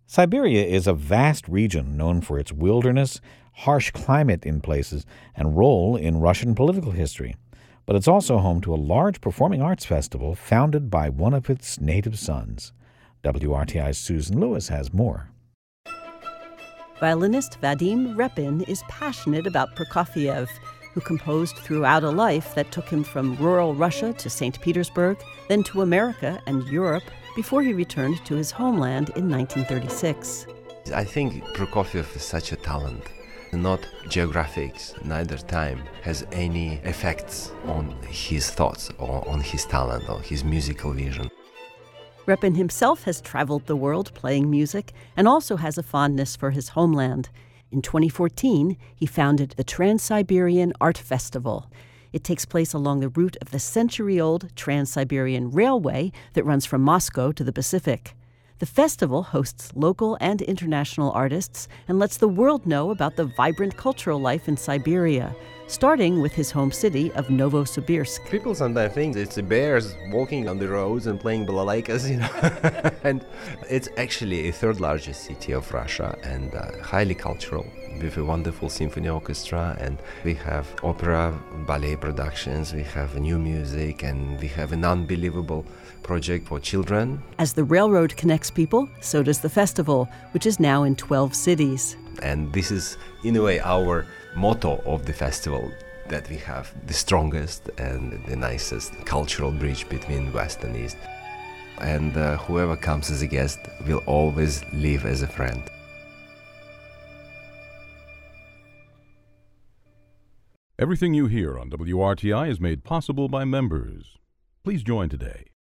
Siberia is a vast region known for its wilderness, harsh climate in places, and role in Russian political history. But it's also home to a large performing arts festival founded by one of its native sons. WRTI's Susan Lewis has more. Violinist Vadim Repin is passionate about Prokofiev, who composed throughout a life that took him from rural Russia to St. Petersburg, then to America and Europe, before he returned to his homeland in 1936. I think Prokofiev is such a talent. Not geographics, neither time has any effects on his thoughts or on his talent or his musical vision. Repin himself has traveled the world playing music and also has a fondness for his homeland. In 2014, he founded the Trans-Siberian Art Festival. It takes place along the route of the century-old Trans-Siberian Railway that runs from Moscow to the Pacific. The festival hosts local and international artists and lets the world know about the vibrant cultural life in Siberia, starting with his home city of Novosibirsk. People sometimes think it's the bears walking on the roads and playing balalaikas, and it's actually a third largest city of Russia and highly cultural, with a wonderful symphony orchestra, and we have opera, ballet productions, we have new music, and we have an unbelievable project for children. As the railroad connects people, so does the festival, which is now in 12 cities. And this is, in a way, our motto of the festival, that we have the strongest and the nicest cultural bridge between West and East. And whoever comes as a guest will always live as a friend. Everything you hear on WRTI is made possible by members. Please join today